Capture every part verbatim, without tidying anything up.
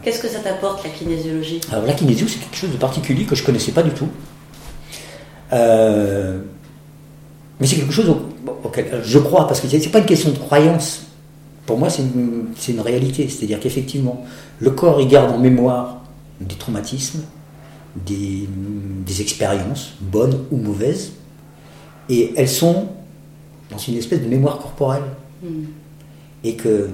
Qu'est-ce que ça t'apporte, la kinésiologie ? Alors la kinésio, c'est quelque chose de particulier que je ne connaissais pas du tout. Euh, mais c'est quelque chose auquel je crois, parce que ce n'est pas une question de croyance. Pour moi, c'est une, c'est une réalité. C'est-à-dire qu'effectivement, le corps, il garde en mémoire des traumatismes, des, des expériences, bonnes ou mauvaises, et elles sont dans une espèce de mémoire corporelle. Mm. Et que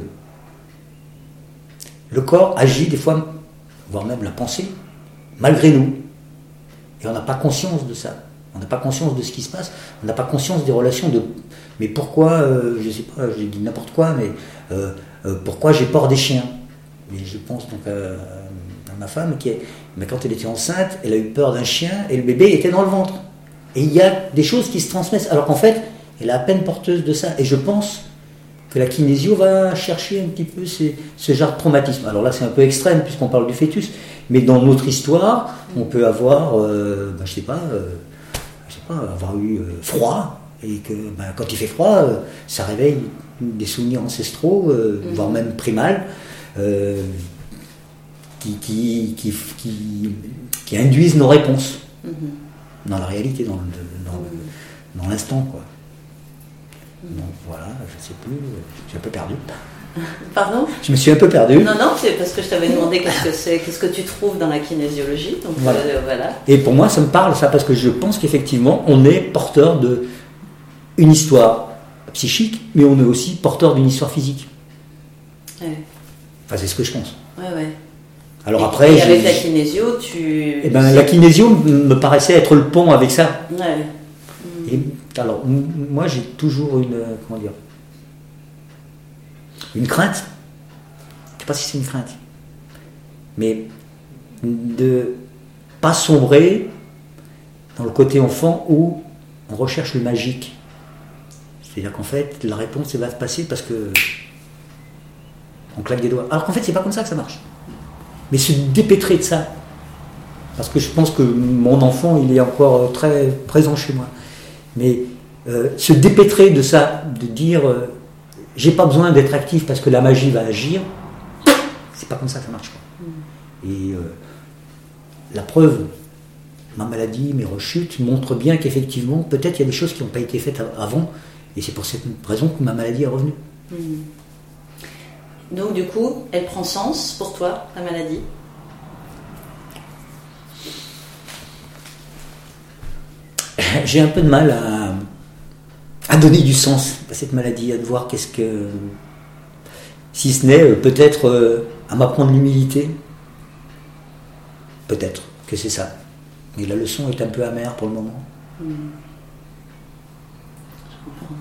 le corps agit des fois, voire même la pensée, malgré nous. Et on n'a pas conscience de ça. On n'a pas conscience de ce qui se passe. On n'a pas conscience des relations de... Mais pourquoi, euh, je ne sais pas, j'ai dit n'importe quoi, mais euh, euh, pourquoi j'ai peur des chiens ? Et je pense donc à, à ma femme, qui est, mais quand elle était enceinte, elle a eu peur d'un chien et le bébé était dans le ventre. Et il y a des choses qui se transmettent, alors qu'en fait, elle est à peine porteuse de ça. Et je pense que la kinésio va chercher un petit peu ces, ce genre de traumatisme. Alors là, c'est un peu extrême, puisqu'on parle du fœtus, mais dans notre histoire, on peut avoir, euh, ben, je sais pas, euh, je sais pas, avoir eu euh, froid, et que ben, quand il fait froid, euh, ça réveille des souvenirs ancestraux, euh, mmh. voire même primals, euh, qui, qui, qui, qui, qui induisent nos réponses mmh. dans la réalité, dans, le, dans, mmh. le, dans l'instant, quoi. Donc voilà, je ne sais plus, je suis un peu perdu. Pardon ? Je me suis un peu perdu. Non, non, c'est parce que je t'avais demandé qu'est-ce que c'est, qu'est-ce que tu trouves dans la kinésiologie. Donc voilà. Euh, voilà. Et pour moi, ça me parle, ça, parce que je pense qu'effectivement, on est porteur d'une histoire psychique, mais on est aussi porteur d'une histoire physique. Ouais. Enfin, c'est ce que je pense. Ouais, ouais. Alors et, après, et avec la kinésio, tu... Eh ben, la kinésio me paraissait être le pont avec ça. Ouais. Et, alors, moi, j'ai toujours une, comment dire, une crainte. Je ne sais pas si c'est une crainte, mais de pas sombrer dans le côté enfant où on recherche le magique. C'est-à-dire qu'en fait, la réponse elle va se passer parce que on claque des doigts. Alors qu'en fait, c'est pas comme ça que ça marche. Mais se dépêtrer de ça, parce que je pense que mon enfant, il est encore très présent chez moi. Mais euh, se dépêtrer de ça, de dire euh, j'ai pas besoin d'être actif parce que la magie va agir, c'est pas comme ça que ça marche. Quoi. Mm. Et euh, la preuve, ma maladie, mes rechutes montrent bien qu'effectivement, peut-être il y a des choses qui n'ont pas été faites avant, et c'est pour cette raison que ma maladie est revenue. Mm. Donc du coup, elle prend sens pour toi, ta maladie ? J'ai un peu de mal à, à donner du sens à cette maladie, à voir qu'est-ce que... Si ce n'est euh, peut-être euh, à m'apprendre l'humilité. Peut-être que c'est ça. Mais la leçon est un peu amère pour le moment. Mmh.